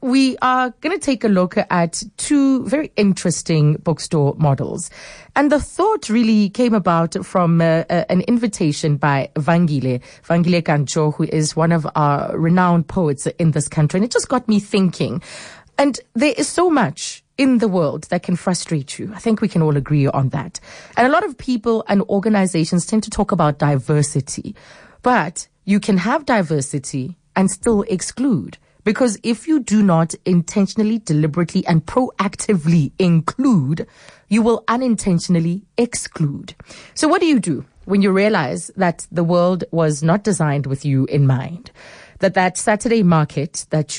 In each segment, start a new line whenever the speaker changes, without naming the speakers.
we are going to take a look at two very interesting bookstore models. And the thought really came about from an invitation by Vangile Kancho, who is one of our renowned poets in this country. And it just got me thinking. And there is so much in the world that can frustrate you. I think we can all agree on that. And a lot of people and organizations tend to talk about diversity. But you can have diversity and still exclude. Because if you do not intentionally, deliberately, and proactively include, you will unintentionally exclude. So what do you do when you realize that the world was not designed with you in mind? That Saturday market that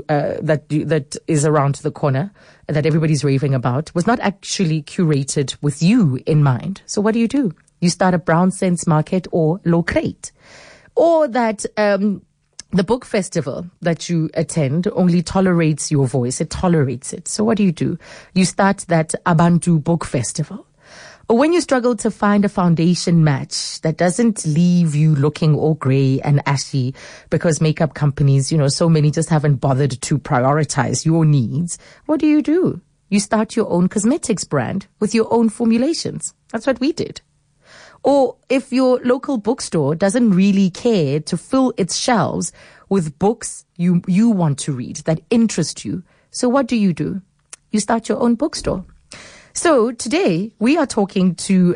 is around the corner, that everybody's raving about, was not actually curated with you in mind. So what do? You start a brown sense market or low crate. Or that the book festival that you attend only tolerates your voice. It tolerates it. So what do? You start that Abantu book festival. Or when you struggle to find a foundation match that doesn't leave you looking all grey and ashy because makeup companies, so many just haven't bothered to prioritize your needs, what do? You start your own cosmetics brand with your own formulations. That's what we did. Or if your local bookstore doesn't really care to fill its shelves with books you want to read that interest you, so what do? You start your own bookstore. So today we are talking to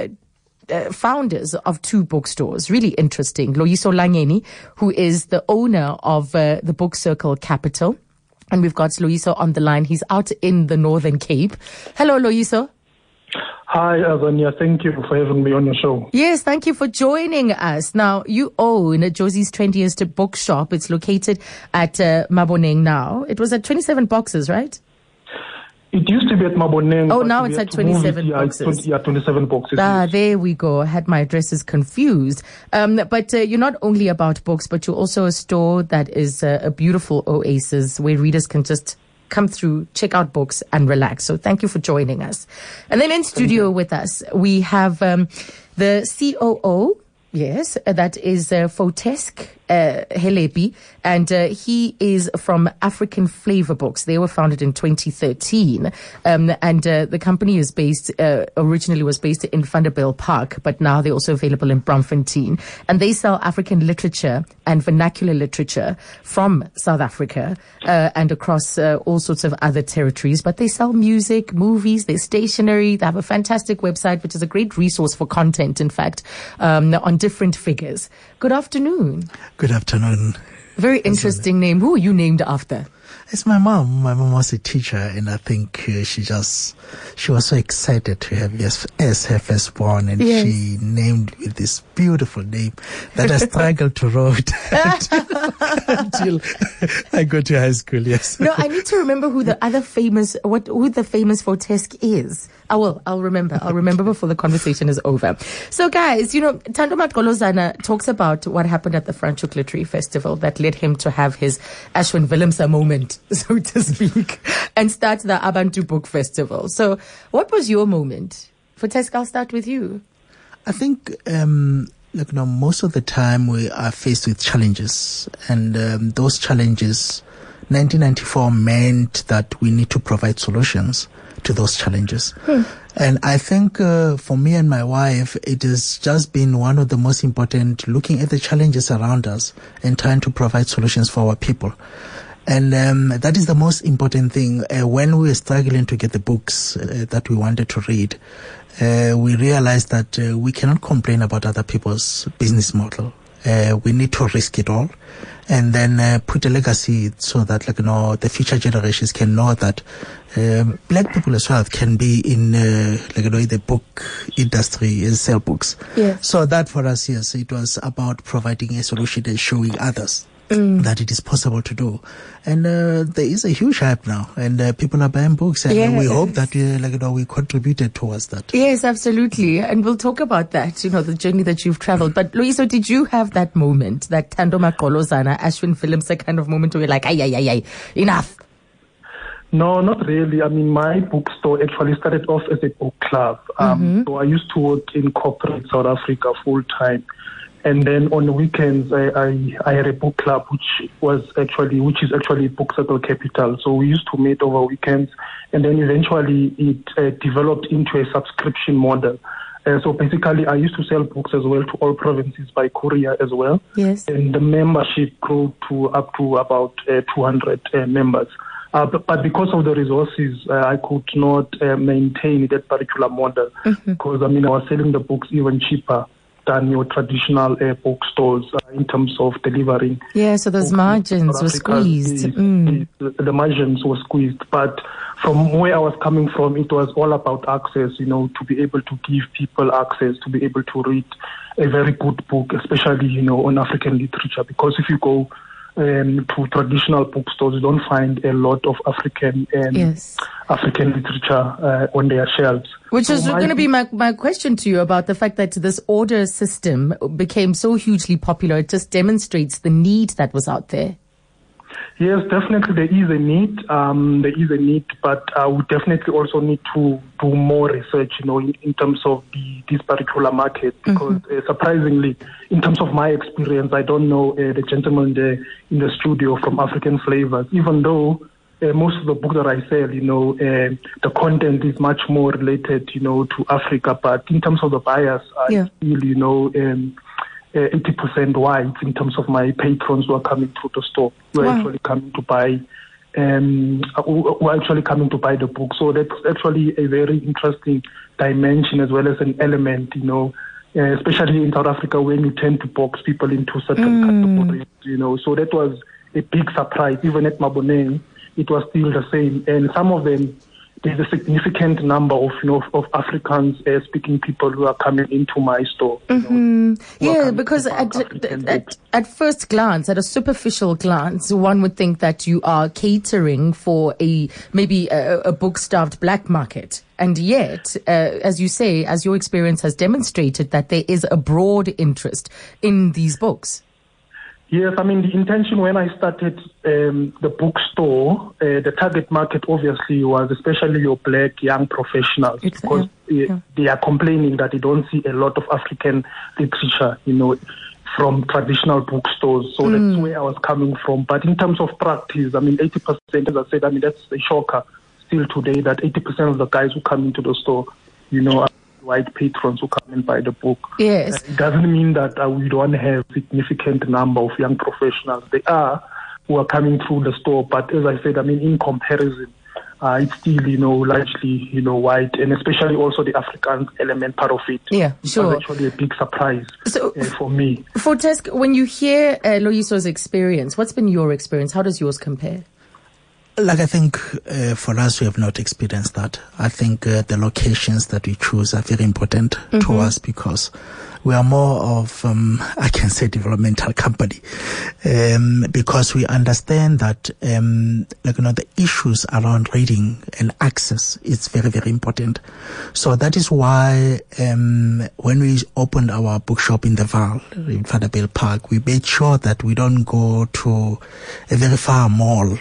founders of two bookstores. Really interesting. Loyiso Langeni, who is the owner of the Book Circle Capital. And we've got Loyiso on the line. He's out in the Northern Cape. Hello, Loyiso.
Hi, Azania. Thank you for having me on your show.
Yes, thank you for joining us. Now, you own Josie's Trendiest Bookshop. It's located at Maboneng now. It was at 27 boxes, right?
It used to be at Maboneng.
Oh, now it's at 27 boxes.
27 boxes.
There we go. I had my addresses confused. But you're not only about books, but you're also a store that is a beautiful oasis where readers can just come through, check out books and relax. So thank you for joining us. And then in studio with us, we have the COO. Yes, that is Fotesk Helepi, and he is from African Flavor Books. They were founded in 2013, and the company is based, originally was based in Vanderbilt Park, but now they're also available in Braamfontein. And they sell African literature and vernacular literature from South Africa and across all sorts of other territories. But they sell music, movies, they're stationery. They have a fantastic website, which is a great resource for content, in fact, on different figures. Good afternoon.
Good afternoon.
Very interesting name. Who are you named after?
It's my mom. My mom was a teacher, and I think she was so excited to have as her firstborn, and she named with this beautiful name that I struggled to write until I got to high school. Yes.
No, I need to remember who the other famous Fotesk is. I'll remember. I'll remember before the conversation is over. So, guys, Thando Magqolozana talks about what happened at the Franschhoek Literary Festival that led him to have his Ashwin Willemse moment, so to speak, and start the Abantu Book Festival. So, what was your moment? Fotesk, I'll start with you.
I think, most of the time we are faced with challenges, and those challenges, 1994 meant that we need to provide solutions to those challenges. And I think for me and my wife, it has just been one of the most important, looking at the challenges around us and trying to provide solutions for our people. And that is the most important thing. When we were struggling to get the books that we wanted to read, we realized that we cannot complain about other people's business model. We need to risk it all and then put a legacy so that the future generations can know that black people as well can be in the book industry and sell books.
Yeah.
So that for us, yes, it was about providing a solution and showing others that it is possible to do. And there is a huge hype now, and people are buying books, and we hope that we contributed towards that.
Yes, absolutely. And we'll talk about that, the journey that you've traveled. But Loyiso, did you have that moment, that Thando Magqolozana, Ashwin Willemse kind of moment where you're like, ay, enough?
No, not really. I mean, my bookstore actually started off as a book club. So I used to work in corporate South Africa full time. And then on the weekends, I had a book club, which is actually Book Circle Capital. So we used to meet over weekends, and then eventually it developed into a subscription model. So basically, I used to sell books as well to all provinces by courier as well.
Yes.
And the membership grew to up to about 200 members. But because of the resources, I could not maintain that particular model, because I was selling the books even cheaper than your traditional bookstores in terms of delivering.
Yeah, so those margins were squeezed.
The margins were squeezed. But from where I was coming from, it was all about access, to be able to give people access, to be able to read a very good book, especially, on African literature. Because if you go to traditional bookstores, you don't find a lot of African literature on their shelves.
Which is going to be my question to you about the fact that this order system became so hugely popular. It just demonstrates the need that was out there.
Yes, definitely there is a need. But we definitely also need to do more research, in terms of this particular market. Because surprisingly, in terms of my experience, I don't know the gentleman there in the studio from African Flavors. Even though most of the books that I sell, the content is much more related, to Africa. But in terms of the buyers, I feel, 80% white in terms of my patrons who are coming to the store, who are actually coming to buy, the book. So that's actually a very interesting dimension as well as an element, especially in South Africa when you tend to box people into certain categories, So that was a big surprise. Even at Maboneng, it was still the same. And some of them, there's a significant number of Africans speaking people who are coming into my store.
Yeah, because at first glance, at a superficial glance, one would think that you are catering for maybe a book-starved black market. And yet, as you say, as your experience has demonstrated, that there is a broad interest in these books.
Yes, the intention when I started the bookstore, the target market obviously was especially your black young professionals, because they are complaining that they don't see a lot of African literature, from traditional bookstores. So that's where I was coming from. But in terms of practice, 80%, as I said, that's a shocker still today, that 80% of the guys who come into the store, are white patrons who come and buy the book.
Yes.
It doesn't mean that we don't have significant number of young professionals. They are who are coming through the store, but as I said, in comparison, it's still, largely, white, and especially also the African element part of it.
Yeah, sure.
It was actually a big surprise for me.
Fortesque, when you hear Loyiso's experience, what's been your experience? How does yours compare?
I think for us, we have not experienced that. I think the locations that we choose are very important to us, because we are more of, I can say, developmental company, because we understand that, the issues around reading and access is very, very important. So that is why, when we opened our bookshop in the Vaal, in Vanderbijl Park, we made sure that we don't go to a very far mall.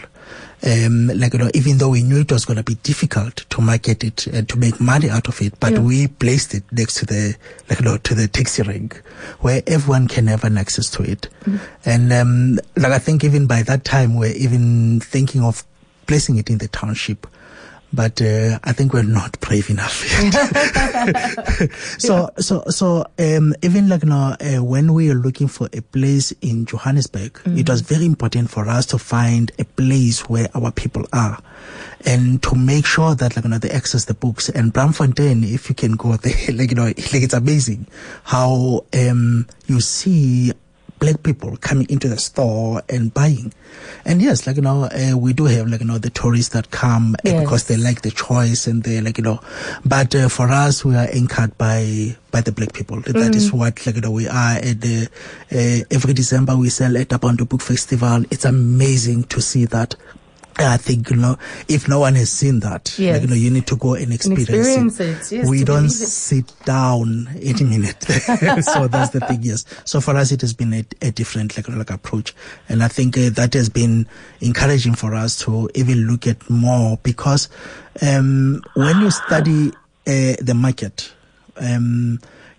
Even though we knew it was going to be difficult to market it and to make money out of it, but we placed it next to the, to the taxi rank, where everyone can have an access to it. And, I think even by that time, we're even thinking of placing it in the township. But I think we're not brave enough yet. So even when we are looking for a place in Johannesburg, it was very important for us to find a place where our people are, and to make sure that they access the books. And Braamfontein, if you can go there, it's amazing how you see black people coming into the store and buying. And yes, we do have, the tourists that come because they like the choice and they but for us, we are anchored by the black people. That is what, we are at the, every December we sell at Abantu Book Festival. It's amazing to see that. I think, if no one has seen that, you need to go and experience
it. Yes,
we don't sit down any minute. So that's the thing, yes. So for us, it has been a different, approach. And I think that has been encouraging for us to even look at more, because, when you study, the market,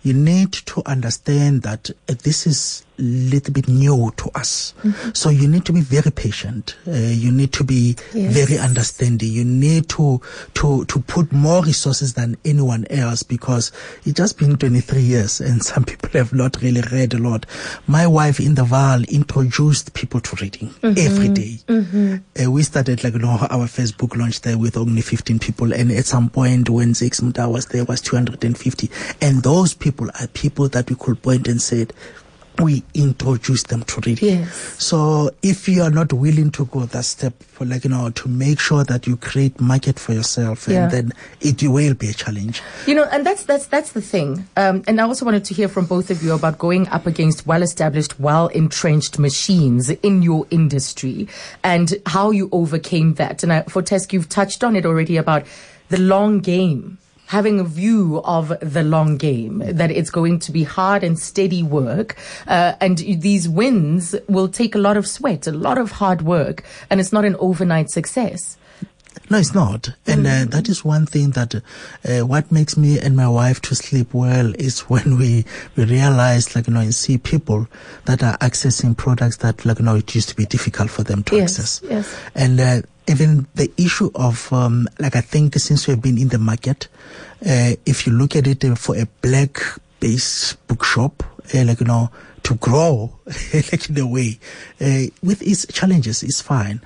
you need to understand that this is a little bit new to us. So you need to be very patient. You need to be very understanding. You need to put more resources than anyone else, because it's just been 23 years and some people have not really read a lot. My wife in the Val introduced people to reading every day. We started our Facebook launch there with only 15 people, and at some point when 6 months I was there was 250. And those people are people that we could point and said, we introduce them to reading.
Yes.
So if you are not willing to go that step, for to make sure that you create market for yourself, and then it will be a challenge.
And that's the thing. And I also wanted to hear from both of you about going up against well-established, well-entrenched machines in your industry and how you overcame that. And for Tesk, you've touched on it already about the long game. Having a view of the long game, that it's going to be hard and steady work, and these wins will take a lot of sweat, a lot of hard work, and it's not an overnight success.
No, it's not. And that is one thing that what makes me and my wife to sleep well is when we realize, and see people that are accessing products that, it used to be difficult for them to access.
Yes.
And even the issue of, I think since we've been in the market, if you look at it for a black-based bookshop, to grow, in a way, with its challenges, is fine.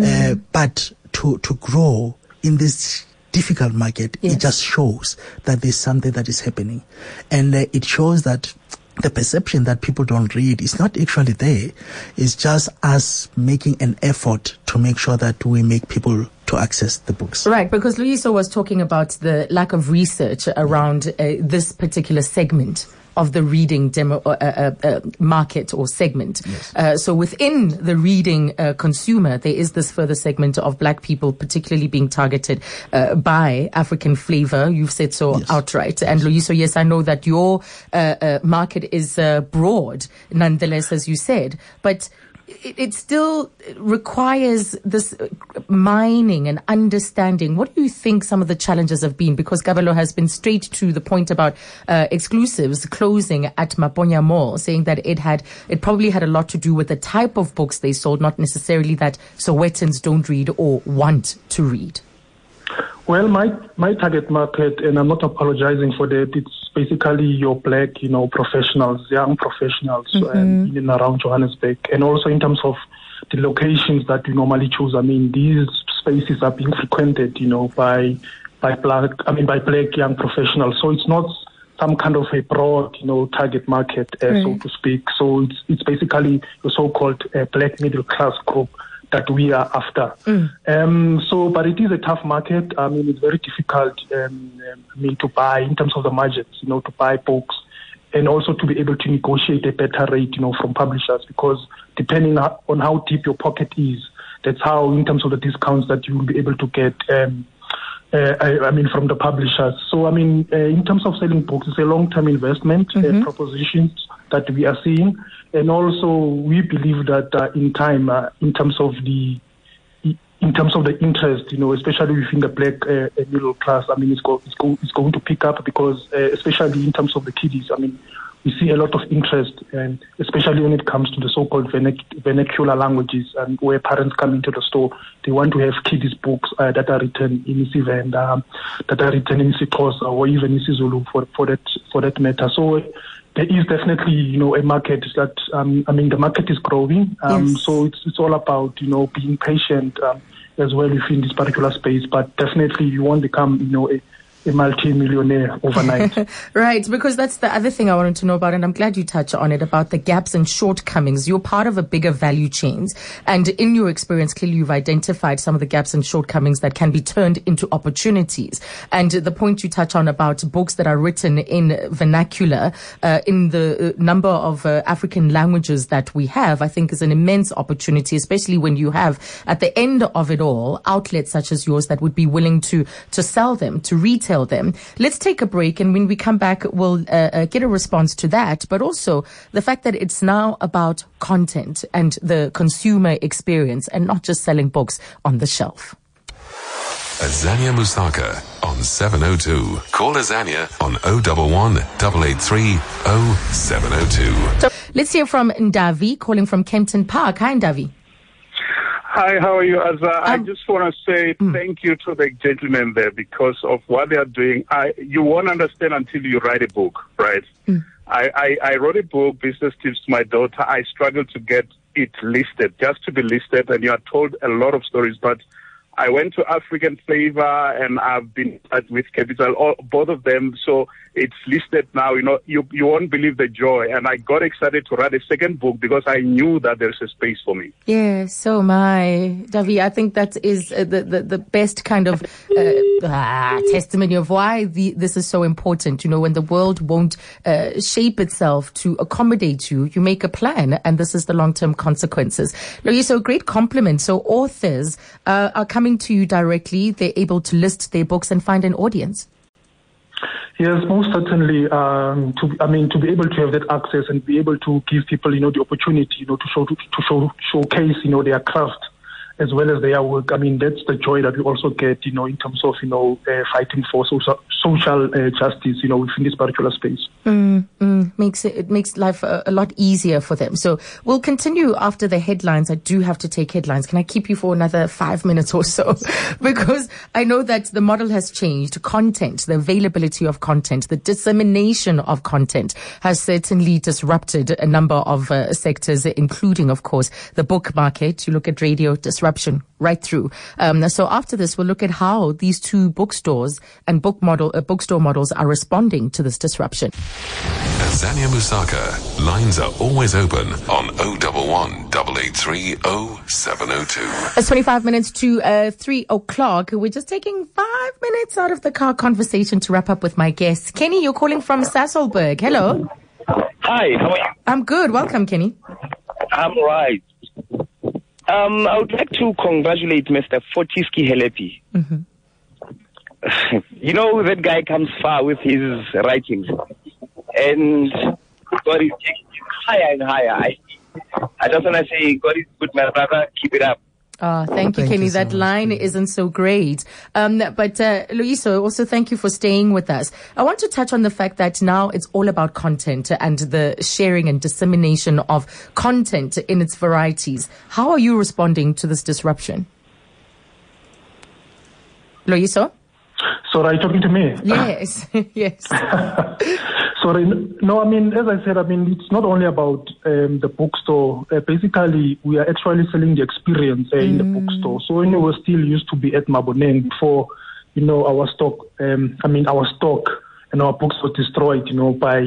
But to grow in this difficult market, it just shows that there's something that is happening. And it shows that the perception that people don't read is not actually there. It's just us making an effort to make sure that we make people to access the books.
Right, because Loyiso was talking about the lack of research around this particular segment of the reading market or segment.
Yes.
So within the reading consumer, there is this further segment of black people, particularly being targeted by African flavor. You've said so outright. And Loyiso, yes, I know that your market is broad, nonetheless, as you said, but it still requires this mining and understanding. What do you think some of the challenges have been? Because Kabelo has been straight to the point about exclusives closing at Maponya Mall, saying that it probably had a lot to do with the type of books they sold, not necessarily that Sowetans don't read or want to read.
Well, my target market, and I'm not apologizing for that, it's basically your black, professionals, young professionals in and around Johannesburg. And also in terms of the locations that we normally choose, these spaces are being frequented, by black young professionals. So it's not some kind of a broad, target market, so to speak. So it's basically the so-called black middle class group that we are after. But it is a tough market. It's very difficult, to buy in terms of the margins, to buy books, and also to be able to negotiate a better rate, from publishers, because depending on how deep your pocket is, that's how, in terms of the discounts that you will be able to get, from the publishers. So, in terms of selling books, it's a long-term investment propositions that we are seeing. And also, we believe that in time, in terms of the interest, especially within the black middle class, it's going to pick up, because especially in terms of the kiddies, we see a lot of interest, and especially when it comes to the so-called vernacular languages, and where parents come into the store, they want to have kiddies books that are written in isiVenda, that are written in isiXhosa, or even isiZulu for that matter. So there is definitely, a market that, the market is growing. So it's all about, being patient as well within this particular space. But definitely you won't become, a multi-millionaire overnight.
Right, because that's the other thing I wanted to know about, and I'm glad you touched on it, about the gaps and shortcomings. You're part of a bigger value chains, and in your experience, clearly you've identified some of the gaps and shortcomings that can be turned into opportunities. And the point you touch on about books that are written in vernacular, in the number of African languages that we have, I think is an immense opportunity, especially when you have, at the end of it all, outlets such as yours that would be willing to sell them, to retail them. Let's take a break, and when we come back, we'll get a response to that, but also the fact that it's now about content and the consumer experience and not just selling books on the shelf.
Azania Musaka on 702. Call Azania on 011 883 0702.
So let's hear from Ndavi, calling from Kempton Park. Hi, Ndavi.
Hi, how are you, Azza? I just want to say thank you to the gentlemen there because of what they are doing. You won't understand until you write a book, right? I wrote a book, Business Tips to My Daughter. I struggled to get it listed, just to be listed, and you are told a lot of stories, but I went to African Flavor and I've been with Capital, both of them. So it's listed now. You know, you won't believe the joy. And I got excited to write a second book because I knew that there's a space for me.
Yeah, so my Davi, I think that is the best kind of testimony of why this is so important. You know, when the world won't shape itself to accommodate you, you make a plan, and this is the long-term consequences. So a great compliment. So authors are coming to you directly. They're able to list their books and find an audience.
Yes, most certainly. To be able to have that access and be able to give people, you know, the opportunity, you know, to showcase, you know, their craft as well as their work. I mean, that's the joy that we also get, you know, in terms of, you know, fighting for social justice, you know, within this particular space.
It makes life a lot easier for them. So we'll continue after the headlines. I do have to take headlines. Can I keep you for another 5 minutes or so? Because I know that the model has changed. Content, the availability of content, the dissemination of content has certainly disrupted a number of sectors, including, of course, the book market. You look at radio, disruption right through. So after this, we'll look at how these two bookstores and bookstore models are responding to this disruption.
Azania Musaka. Lines are always open on 011 883 0702.
It's 25 minutes to 3 o'clock. We're just taking 5 minutes out of the car conversation to wrap up with my guest. Kenny, you're calling from Sasolburg. Hello.
Hi, how are you?
I'm good. Welcome, Kenny.
I'm all right. I would like to congratulate Mr. Fortescue Helepi. You know, that guy comes far with his writings. And God is taking him higher and higher. I just want to say, God is good, my brother. Keep it up.
Thank you, Kenny. That line isn't so great. But Loyiso, also thank you for staying with us. I want to touch on the fact that now it's all about content and the sharing and dissemination of content in its varieties. How are you responding to this disruption? Loyiso?
So are you talking to me?
Yes, yes.
Sorry. No, I mean, as I said, I mean, it's not only about the bookstore. Basically, we are actually selling the experience in the bookstore. So when we were still used to be at Maboneng before, you know, our stock and our books were destroyed, by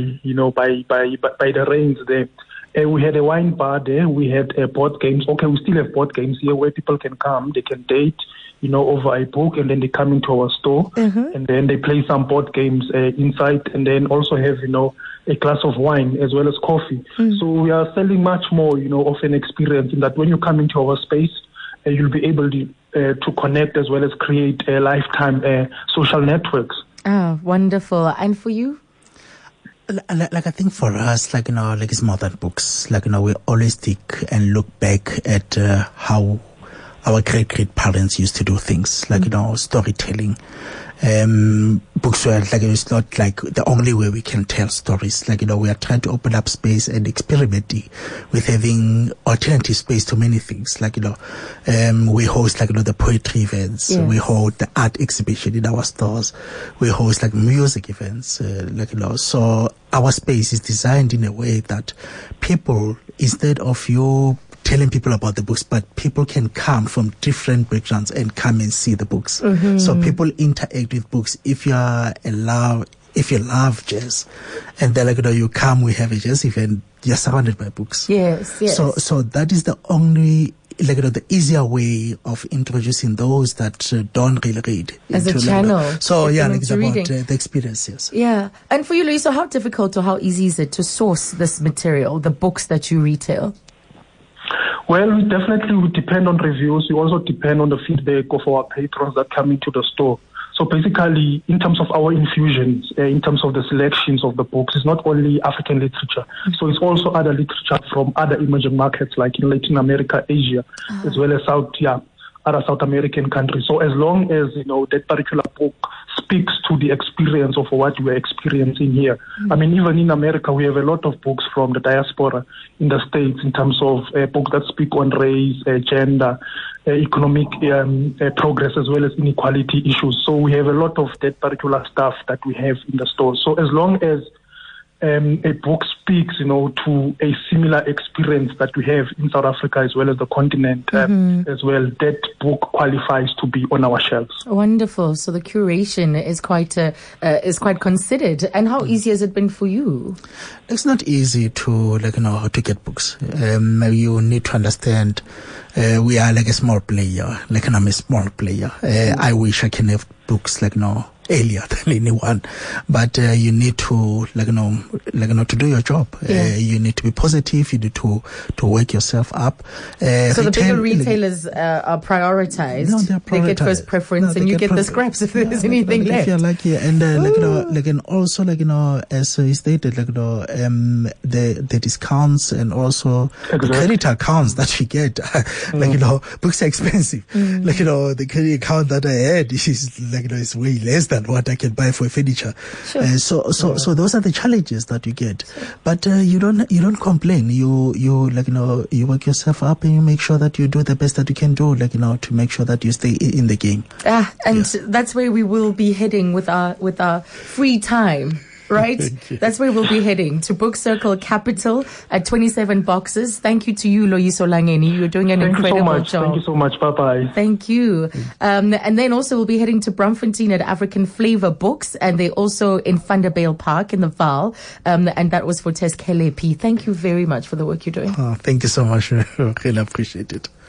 the rains there. We had a wine bar there. We had board games. Okay, we still have board games here where people can come. They can date, over a book, and then they come into our store, and then they play some board games inside, and then also have, a glass of wine as well as coffee. So we are selling much more, of an experience in that when you come into our space, you'll be able to connect as well as create lifetime social networks.
Ah, wonderful. And for you?
Like I think for us, like it's more than books. We always think and look back at how our great parents used to do things, storytelling. Books were it's not like the only way we can tell stories. We are trying to open up space and experimenting with having alternative space to many things. We host the poetry events. Yes. We hold the art exhibition in our stores. We host music events. So our space is designed in a way that people, instead of you telling people about the books, but people can come from different backgrounds and come and see the books. So people interact with books. If you love jazz, and then you come, we have a jazz event, you're surrounded by books.
Yes.
So that is the only the easier way of introducing those that don't really read
as a channel.
So it's about the experience. Yes.
Yeah. And for you, Louise, so how difficult or how easy is it to source this material, the books that you retail?
Well, we definitely would depend on reviews. We also depend on the feedback of our patrons that come into the store. So basically, in terms of our infusions, in terms of the selections of the books, it's not only African literature. So it's also other literature from other emerging markets like in Latin America, Asia, as well as other South American countries. So as long as, that particular book speaks to the experience of what we're experiencing here. I mean, even in America, we have a lot of books from the diaspora in the States in terms of books that speak on race, gender, economic progress, as well as inequality issues. So we have a lot of that particular stuff that we have in the store. So as long as a book speaks, to a similar experience that we have in South Africa as well as the continent as well, that book qualifies to be on our shelves.
Wonderful. So the curation is quite considered. And how easy has it been for you?
It's not easy to how to get books. You need to understand we are like a small player. I'm a small player. I wish I can have books earlier than anyone, but you need to to do your job. You need to be positive. You need to work yourself up.
So the bigger retailers are prioritized.
No, they're prioritized.
They get first preference, and you get the scraps if there's anything left.
If you're lucky, and and also as you stated, the discounts and also the credit accounts that you get. Books are expensive. The credit account that I had is is way less than what I can buy for furniture.
Sure.
So those are the challenges that you get, but you don't complain. You work yourself up and you make sure that you do the best that you can do, to make sure that you stay in the game.
That's where we will be heading with our free time. Right? That's where we'll be heading, to Book Circle Capital at 27 Boxes. Thank you to you, Loyiso Langeni. You're doing an incredible job.
Thank you so much. Bye-bye.
Thank you. And then also we'll be heading to Braamfontein at African Flavor Books, and they're also in Vanderbijl Park in the Vaal. And that was for Tess Kelepi. Thank you very much for the work you're doing.
Thank you so much. I really appreciate it.